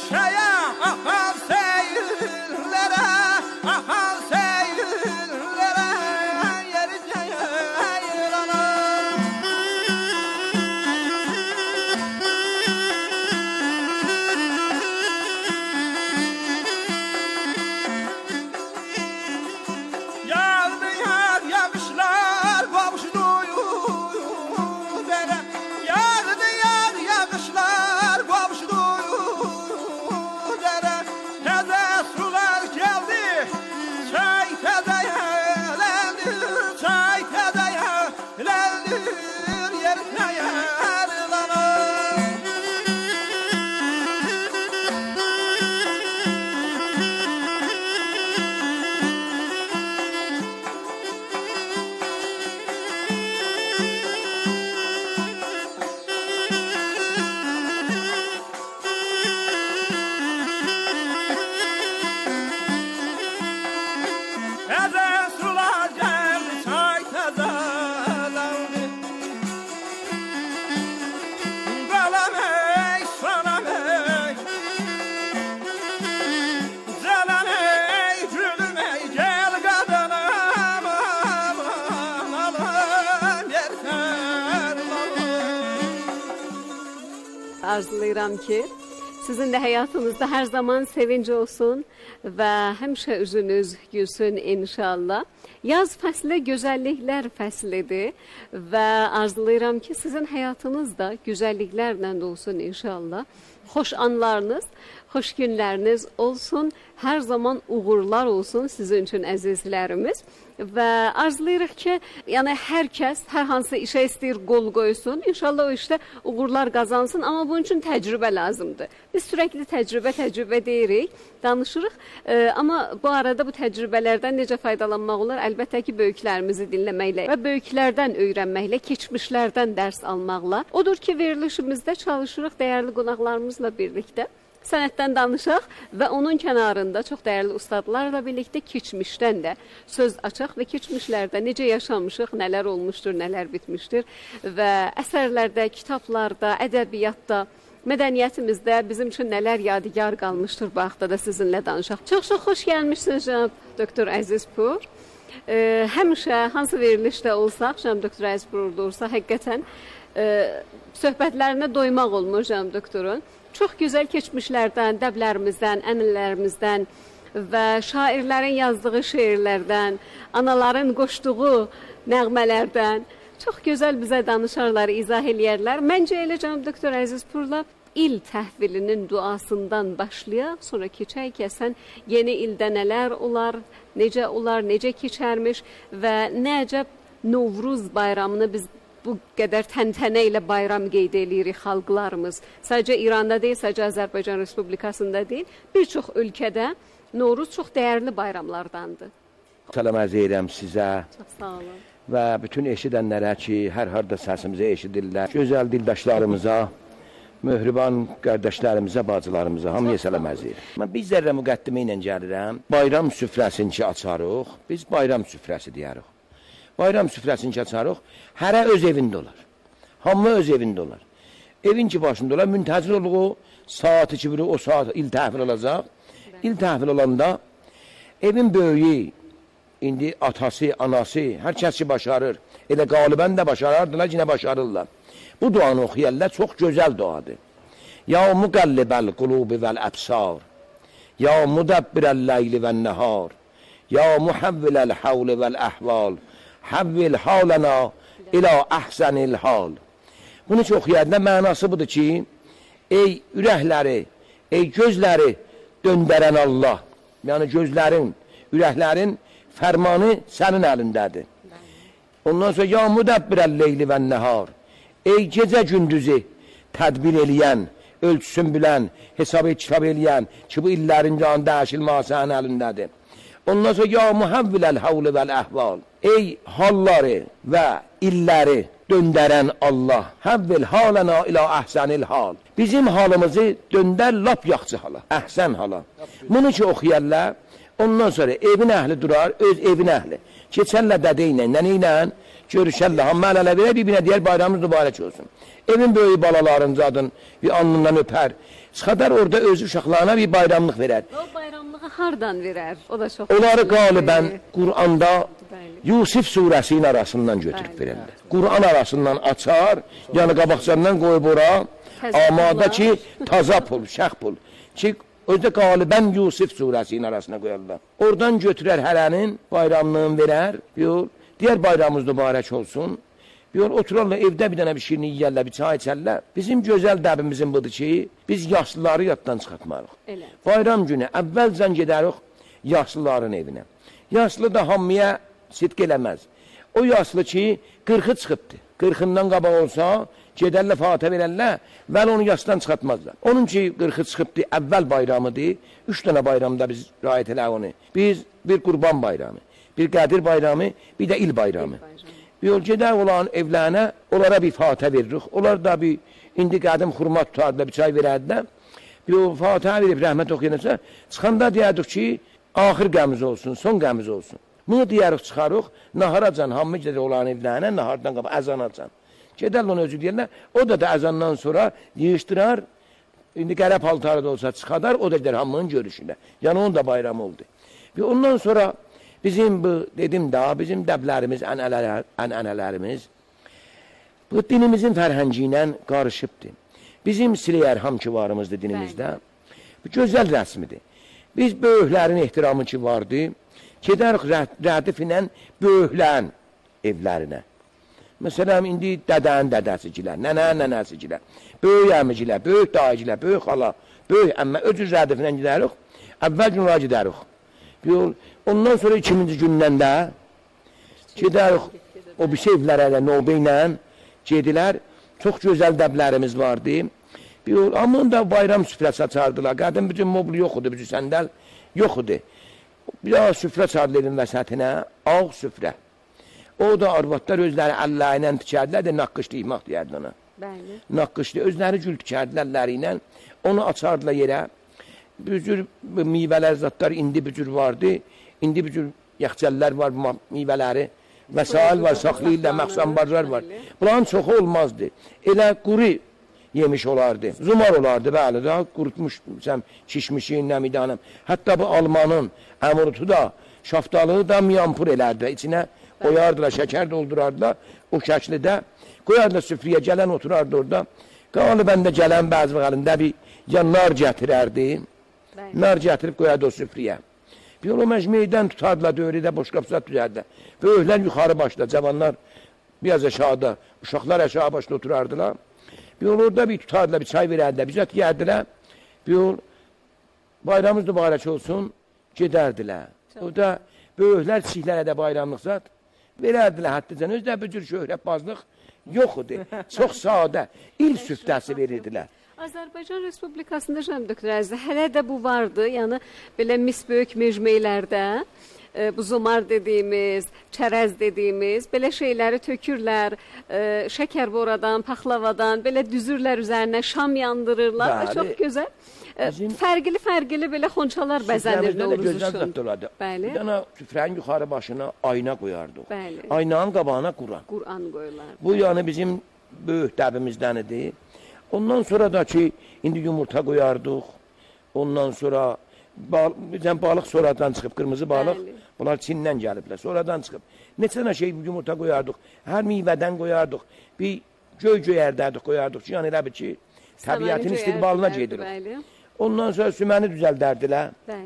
Ahal seyirlere, arzulayıram ki, sizin də həyatınızda hər zaman sevinc olsun və həmişə üzünüz gülsün inşallah. Yaz fəsli gözəlliklər fəslidir və arzulayıram ki, sizin həyatınız da gözəlliklərlə dolsun inşallah. Xoş anlarınız, xoş günləriniz olsun, hər zaman uğurlar olsun sizin üçün əzizlərimiz. Və arzulayırıq ki, yəni hər kəs hər hansı işə istəyir qol qoysun, inşallah o işdə uğurlar qazansın, amma bunun üçün təcrübə lazımdır. Biz sürəkli təcrübə deyirik, danışırıq, amma bu arada bu təcrübələrdən necə faydalanmaq olar? Əlbəttə ki, böyüklərimizi dinləməklə və böyüklərdən öyrənməklə, keçmişlərdən dərs almaqla. Odur ki, verilişimizdə çalışırıq dəyərli qonaqlarımızla birlikdə sənətdən danışaq və onun kənarında çox dəyərli ustadlarla birlikdə keçmişdən də söz açaq və keçmişlərdə necə yaşamışıq, nələr olmuşdur, nələr bitmişdir və əsərlərdə, kitablarda, ədəbiyyatda, mədəniyyətimizdə bizim üçün nələr yadigar qalmışdır bu haqda da sizinlə danışaq. Çox-çox xoş gəlmişsiniz cənab Doktor Əzizpur. Həmişə hansı verilişdə olsaq, cənab Doktor Əzizpur orada olsa, həqiqətən söhbətlərinə doymaq olmur cənab doktorun. Çox gözəl keçmişlərdən, dəblərimizdən, ənənələrimizdən və şairlərin yazdığı şeirlərdən, anaların qoşduğu nəğmələrdən çox gözəl bizə danışarlar, izah eləyərlər. Məncə elə cənab doktor Əzizpurla il təhvilinin duasından başlayaq, sonra keçək kəsən yeni ildə nələr olar, necə keçərmiş və nə əcəb Novruz bayramını biz bu qədər təntənə ilə bayram qeyd edirik xalqlarımız. Sadəcə İranda deyil, sadəcə Azərbaycan Respublikasında deyil, bir çox ölkədə Novruz çox dəyərli bayramlardandır. Salam arz edirəm sizə. Çox sağ olun. Və bütün eşidənlərə ki, hər harda səsimizi eşidirlər. Gözəl dildaşlarımıza, möhriban qardaşlarımıza, bacılarımıza hamıya salam arz edirəm. Mən bir zərrə müqəddimə ilə gəlirəm. Bayram süfrəsini ki açarıq, biz bayram süfrəsi deyərik. Bayram süfrəsini açarıq, hərə öz evində olar. Hamı öz evində olar. Evin ki başında olar, müntəzir oluq, saat 2-1 o saat il təhvil olacaq. İl təhvil olanda evin böyüyü, indi atası, anası, hər kəs ki başarır. Elə qalibən də başarardılar, yine başarırlar. Bu duanı oxuyarlar, çox gözəl duadır. Ya müqəllibəl qulubi vəl əbsar, ya müdəbbirəl ləyli vəl nəhar, ya muhavviləl havli vəl əhval, Havvil halana ila əhsənil hal. Bunu çox yerdində mənası budur ki, ey ürəkləri, ey gözləri döndərən Allah. Yəni gözlərin, ürəklərin fərmanı sənin əlindədir. Ondan sonra ya müdəbbirəl leyli və nəhar. Ey gecə gündüzü tədbir eləyən, ölçüsün bilən, hesabı kitab eləyən ki, bu illərin canı dəyişilməsi sənin əlindədir. Ondan sonra ya muhavviləl havli vəl əhval. Ey halları və illəri döndərən Allah. Havvil halana ila əhsənil hal. Bizim halımızı döndər lap yaxşı hala, əhsən hala. Bunu ki oxuyarlar, ondan sonra evin əhli durar, öz evin əhli. Keçərlər dədə ilə, nənə ilə görüşərlər, hamma əl-ələ verər, bir-birinə deyər bayramımız mübarək olsun. Evin böyük balalarıncadır, bir alnından öpər. Çıxadar orada öz uşaqlarına bir bayramlıq verər. O bayramlığı hardan verər? O da çox. Onları qalibən Qur'anda Yusif surəsinin arasından götürüb verərlər. Qur'an arasından açar, yəni qabaqcandan qoyub ora, amada ki, taza pul, şəx pul. Ki, özdə qalibən Yusif surəsinin arasına qoyarlar. Oradan götürər hərənin bayramlığını verər, deyər bayramımız mübarək olsun. Oturarlar evdə bir dənə bir şirini yiyərlər, bir çay içərlər. Bizim gözəl dəbimizin budur ki, biz yaşlıları yaddan çıxartmarıq. Bayram günü əvvəlcən gedərik yaşlıların evinə. Yaşlı da hamıya sidq eləməz. O yaşlı ki, 40'ı çıxıbdır. 40'ından qabaq olsa, gedərlər fatə verərlər, vəli onu yaşdan çıxartmazlar. Onun ki, 40'ı çıxıbdır, əvvəl bayramıdır. 3 dənə bayramda biz rayət elə onu. Biz bir qurban bayramı, bir qədir bayramı, bir də il bayramı. Yol gedər olan evlərinə, onlara bir fatə veririk. Onlar da bir, indi qədim xurma tutardılar, bir çay verərdilər. Bir o fatə verib rəhmət oxuyanırsa, çıxanda deyərdik ki, axır qəmiz olsun, son qəmiz olsun. Bunu deyərik, çıxarıq, naharacan, hamı gedir olan evlərinə, nahardan qabaq, əzanacan. Gedərlər onu özü deyərlər, o da əzandan sonra yığışdırar, indi qərə paltarı da olsa çıxadar, o da gider hamının görüşünə. Yəni onun da bayramı oldu. Və ondan sonra bizim bu, dedim daha, bizim dəblərimiz, ənənələrimiz bu dinimizin fərhəngi ilə qarışıbdır. Bizim Silə Ərham ki varımızdır dinimizdə. Bu gözəl rəsmidir. Biz böyüklərin ehtiramı ki vardı, gedərik rədif ilə böyüklərin evlərinə. Məsələn, indi dədənin dədəsigilər, nənənin nənəsigilər, böyük əmicilər, böyük dayıcilər, böyük xala, böyük əmmə, öcür rədifindən gedərik, əvvəl gün oraya gedərik. Ondan sonra 2-ci gündən də gedərik, o bir evlərə də növbə ilə gedilər. Çox gözəl dəblərimiz vardı. Amma da bayram süfrəsi açardılar. Qədim bütün moblu yox idi, bütün səndəl yox idi. Bir daha süfrə çardılar vəsətinə, ağ süfrə. O da arvadlar özləri əlləri ilə tikərdilər də naqqışlı imaq deyərdi ona. Naqqışlı, özləri gül tikərdilər əlləri ilə. Onu açardılar yerə. Bir cür meyvələr, zatlar indi bir cür vardı. İndi bir cür yaxçəllər var, meyvələri. Vəsail var, saxlayırlar, məxsanbarlar var. Bunların çoxu olmazdı. Elə quru yemiş olardı. Zumar olardı, bəli də, qurutmuş, şişmişin, nəmidanım. Hətta bu almanın əmurutu da, şaftalığı da miyampur elərdi. İçinə qoyardılar, şəkər doldurardılar. O şəklidə qoyardılar süfriyə, gələn oturardı orada. Qalibən də gələn bəzi vaxtında bir ya nar gətirərdi. Nar gətirib qoyardı o süfriyə. Bir o məcmeydən tutardılar, dövrədə boş qapsat düzərdi. Böyüklər yuxarı başda, cavanlar biraz aşağıda, uşaqlar aşağı başda oturardılar. Bir orada bir tutardılar, bir çay verərdilər, bir zət yerdilər. Bir bayramımız mübarək olsun, gedərdilər. O da böyüklər çiçəklərə də bayramlıq zat verərdilər həddəcən. Özdə bir cür şöhrətbazlıq yox idi. Çox sadə, il süftəsi verirdilər. Azərbaycan Respublikasında doktor Əziz, hələ də bu vardı. Yəni belə mis böyük mecmeylərdə bu zomar dediyimiz, çərəz dediyimiz belə şeyləri tökürlər, şəkər boradan, paxlavadan belə düzürlər üzərinə, şam yandırırlar və çox gözəl. Fərqli belə xonçalar bəzənirdi Oğuz üçün. Bir dana süfrənin yuxarı başına ayna qoyardıq. Aynanın qabağına Quran qoyular. Bu yəni bizim böyük dəbimizdən idi. Ondan sonra da ki, indi yumurta qoyardıq. Ondan sonra balıq sonradan çıxıb, qırmızı balıq. Bunlar Çindən gəliblər, sonradan çıxıb. Neçə şey yumurta qoyardıq. Hər meyvədən qoyardıq. Bir göy ərdərdik qoyardıq ki, yəni elə bir ki, təbiətin istiqbalına gedirik. Ondan sonra süməni düzəldərdilər.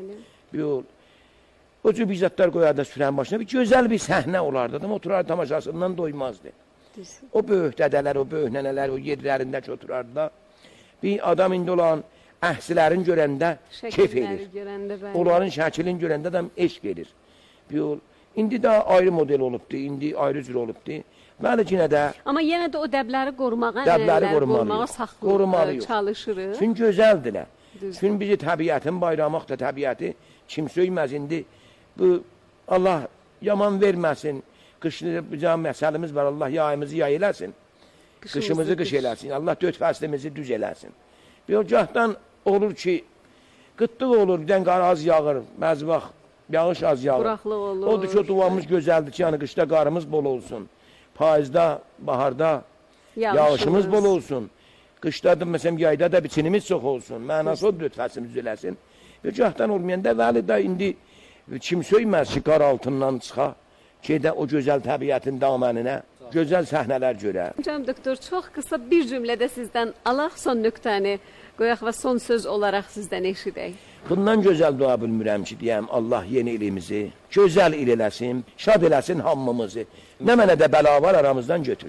O cür bizzatlar qoyardı süfrənin başına. Bir gözəl bir səhnə olardı. Adam oturardı tamaşasından doymazdı. O böyük dədələr, o böyük nənələr, o yerlərində ki, oturardılar. Bir adam indi olan əhsilərin görəndə keyf edir. Onların şəkilini görəndə adam eşq edir. İndi də ayrı model olubdur, indi ayrı cür olubdur. Bəli yenə də... Amma yenə də o dəbləri qorumağa saxlayıb, çalışırıq. Çünki gözəldirlər. Çünki bizi təbiətin bayramıq da təbiəti kim söyməz indi. Bu, Allah yaman verməsin. Qışlı bir məsəlimiz var, Allah yayımızı yay eləsin. Qışımızı qış eləsin. Allah 4 fəslimizi düz eləsin. Bir o gahdan olur ki, qıtlıq olur, bir dən qar az yağır, bəzi vaxt yağış az yağır. Quraqlıq olur. Odur ki, o duamız gözəldir ki, yəni qışda qarımız bol olsun. Payızda, baharda yağışımız bol olsun. Qışda da, məsələn, yayda da biçinimiz çox olsun. Mənası o 4 fəslimiz eləsin. Bir gahdan olmayanda vəli də indi kim söyməz ki, qar altından çıxa. Gedə o gözəl təbiətin daməninə, gözəl səhnələr görə. Hocam doktor, çox qısa bir cümlədə sizdən alaq son nöqtəni qoyaq və son söz olaraq sizdən eşidək. Bundan gözəl dua bilmirəm ki, deyəm, Allah yeni ilimizi gözəl il eləsin, şad eləsin hamımızı. Nə mənə də bəla var aramızdan götür.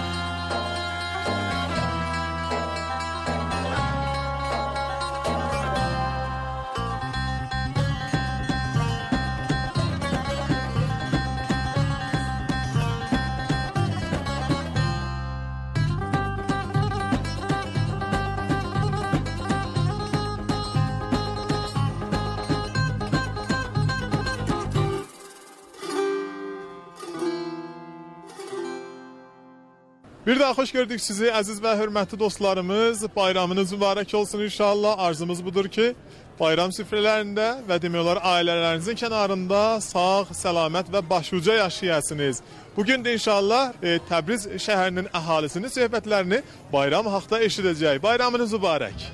Bir daha xoş gördük sizi əziz və hörmətli dostlarımız. Bayramınız mübarək olsun inşallah. Arzumuz budur ki, bayram süfrələrində və demək olar ailələrinizin kənarında sağ, səlamət və başuca yaşayasınız. Bugün də inşallah Təbriz şəhərinin əhalisinin söhbətlərini bayram haqda eşidəcək. Bayramınız mübarək.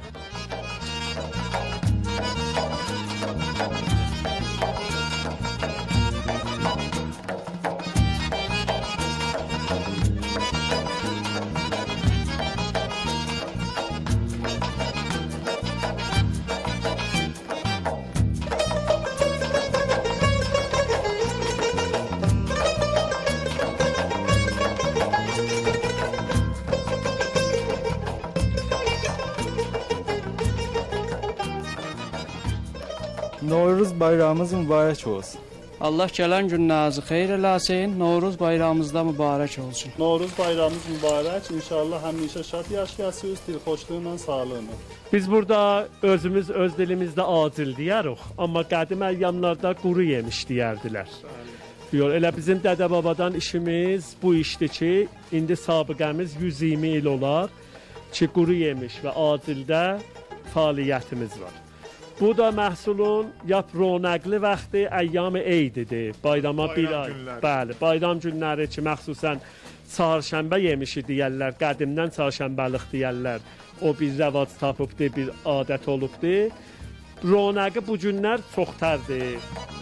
Novruz bayramımız mübarek olsun. Allah gələn günlərinizi xeyir eləsin. Novruz bayramımız da mübarək olsun. Novruz bayramımız mübarək. İnşallah həmişə şad yaşayasınız, dilxoşluqla, sağlıqla. Biz burada özümüz öz dilimizdə acil deyirik, amma qədim əyyamlarda quru yemiş deyərdilər. Elə bizim dədə-babadan işimiz bu işdir ki, indi sabiqəmiz 120 il olar ki, quru yemiş və acildə fəaliyyətimiz var. Bu da məhsulun yap ronaqlı vaxtı əyyam eydidir. Bayrama bir ay. Bəli, bayram günləri ki, məxsusən çarşənbə yemişi deyərlər, qədimdən çarşənbəlıq deyərlər. O bir rəvac tapıbdır, bir adət olubdur. Ronağı bu günlər çoxtərdir.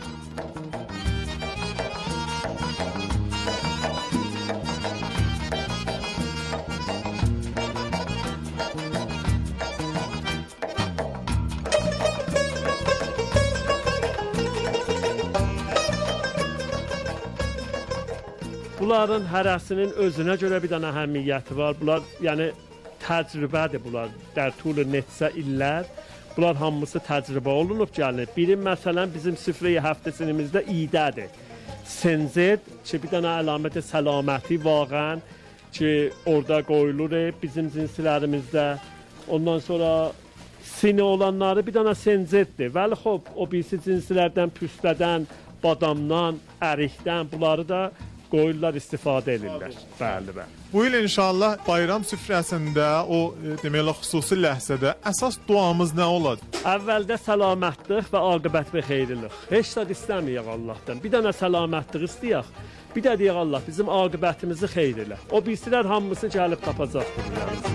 Bunların hərəsinin özünə görə bir dənə əhəmiyyəti var. Bunlar, yəni təcrübədir bunlar. Dər tulu neçə illər bunlar hamısı təcrübə olunub gəlinib. Biri məsələn bizim süfrə-i həftəsinimizdə idədir. Senzed ki, bir dənə əlaməti səlaməti vaqən ki, orada qoyulur bizim cinslərimizdə. Ondan sonra sini olanları bir dənə senzeddir. Vəli xob, o birisi cinslərdən, püstədən, badamdan, ərikdən bunları da qoyurlar, istifadə edirlər. Bəli, bəli. Bu il inşallah bayram süfrəsində o deməli xüsusi ləhzədə əsas duamız nə olacaq? Əvvəldə səlamətlik və aqibət və xeyirlik. Heç də istəməyək Allahdan. Bir dənə səlamətlik istəyək. Bir də deyək Allah bizim aqibətimizi xeyir elə. O birisilər hamısı gəlib tapacaqdır. Yəni.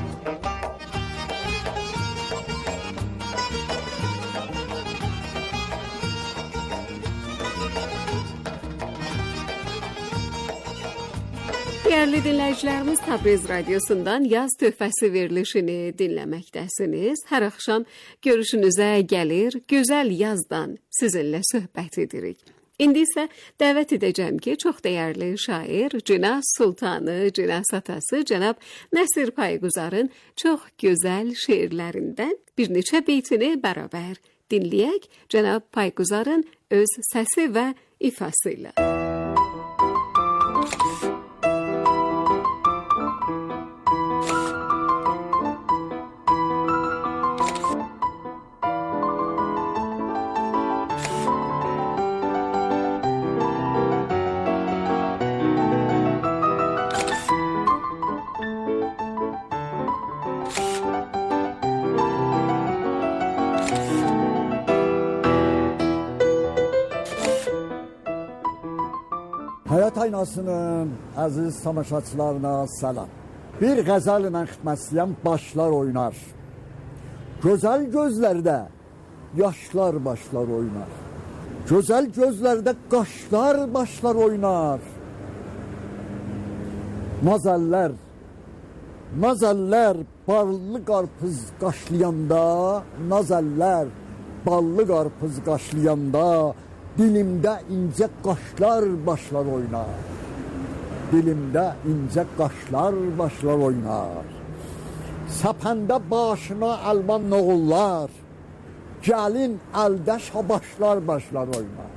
Değerli dinləyicilərimiz, Təbriz Radyosu'ndan yaz töhfəsi verilişini dinləməkdəsiniz. Hər axşam görüşünüzə gəlir, gözəl yazdan sizinlə söhbət edirik. İndi isə dəvət edəcəm ki, çox dəyərli şair Cünaz Sultanı, Cünaz atası cənab Nəsir Payquzarın çox gözəl şeirlərindən bir neçə beytini bərabər dinləyək cənab Payquzarın öz səsi və ifası ilə. Həyat aynasının əziz tamaşaçılarına səlam. Bir qəzəl ilə xidmət istəyən başlar oynar. Gözəl gözlərdə yaşlar başlar oynar. Gözəl gözlərdə qaşlar başlar oynar. Nazəllər ballı qarpız qaşlayanda, nazəllər ballı qarpız qaşlayanda dilimdə incə qaşlar başlar oynar. Dilimdə incə qaşlar başlar oynar. Səpəndə başına əlvan noğullar, gəlin əldə şabaşlar başlar oynar.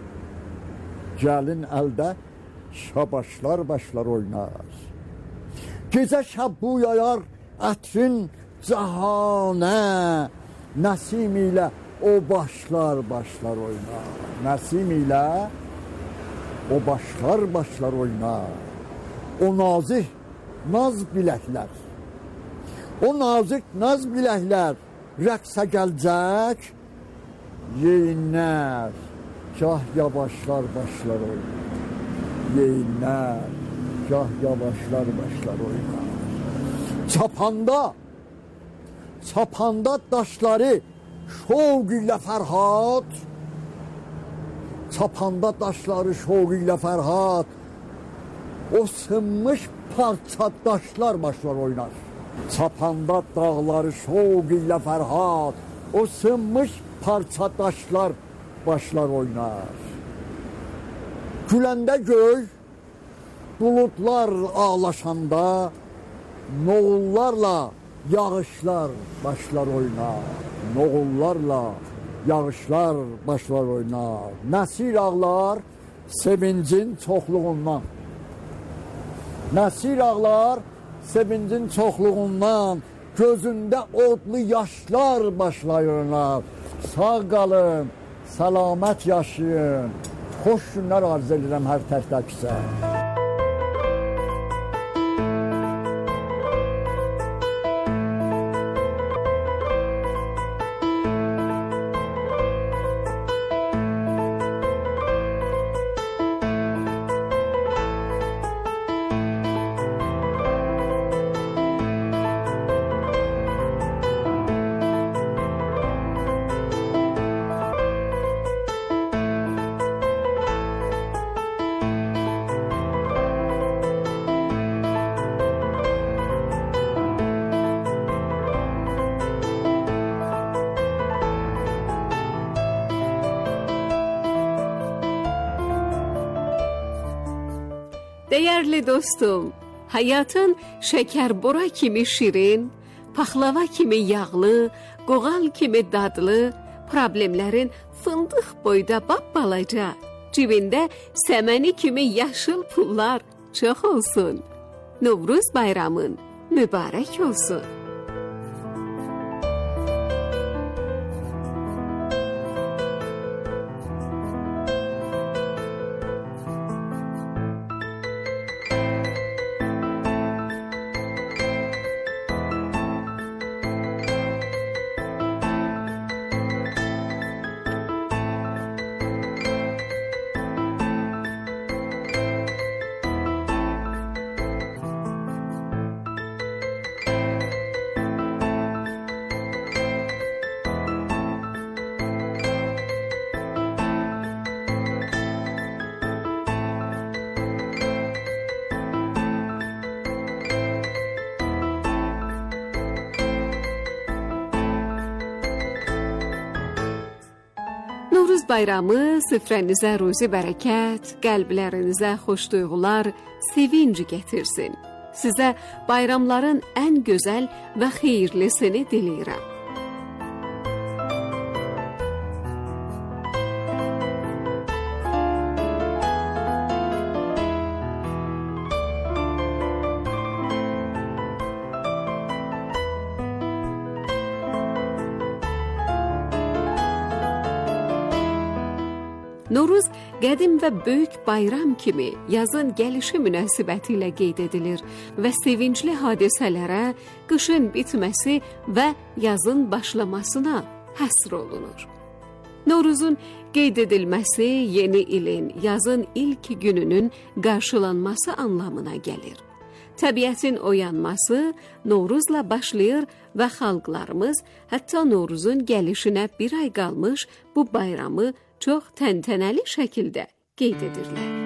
Gəlin əldə şabaşlar başlar oynar. Gecə şəb bu yayar ətrin cahanə, nəsim ilə o başlar oynar. Nəsim ilə o başlar oynar. O nazik naz biləklər, o nazik naz biləklər rəqsə gəlcək, yeyinlər, kah yavaşlar başlar oynar. Yeyinlər, kah yavaşlar başlar oynar. Çapanda daşları şoq ilə Fərhad, çapanda daşları şoq ilə Fərhad, o sınmış parça daşlar başlar oynar. Çapanda dağları şoq ilə Fərhad, o sınmış parça daşlar başlar oynar. Güləndə göy, bulutlar ağlaşanda, noğullarla yağışlar başlar oynar. Noğullarla yağışlar başlar oynar. Nəsir ağlar sevincin çoxluğundan. Nəsir ağlar sevincin çoxluğundan. Gözündə odlu yaşlar başlayırlar. Sağ qalın, səlamət yaşayın. Xoş günlər arz edirəm hər tək-təksə. Değerli dostum, hayatın şekerbora kimi şirin, paxlava kimi yağlı, qoğal kimi dadlı, problemlerin fındıq boyda balaca, cibində səməni kimi yaşıl pullar çox olsun. Novruz bayramın mübarək olsun. Novruz bayramı süfrənizə ruzi bərəkət, qəlblərinizə xoş duyğular, sevinc gətirsin. Sizə bayramların ən gözəl və xeyirlisini diləyirəm. Novruz qədim və böyük bayram kimi yazın gəlişi münasibətilə qeyd edilir və sevincli hadisələrə, qışın bitməsi və yazın başlamasına həsr olunur. Novruzun qeyd edilməsi yeni ilin, yazın ilk gününün qarşılanması anlamına gəlir. Təbiətin oyanması Novruzla başlayır və xalqlarımız hətta Novruzun gəlişinə bir ay qalmış bu bayramı çox təntənəli şəkildə qeyd edirlər.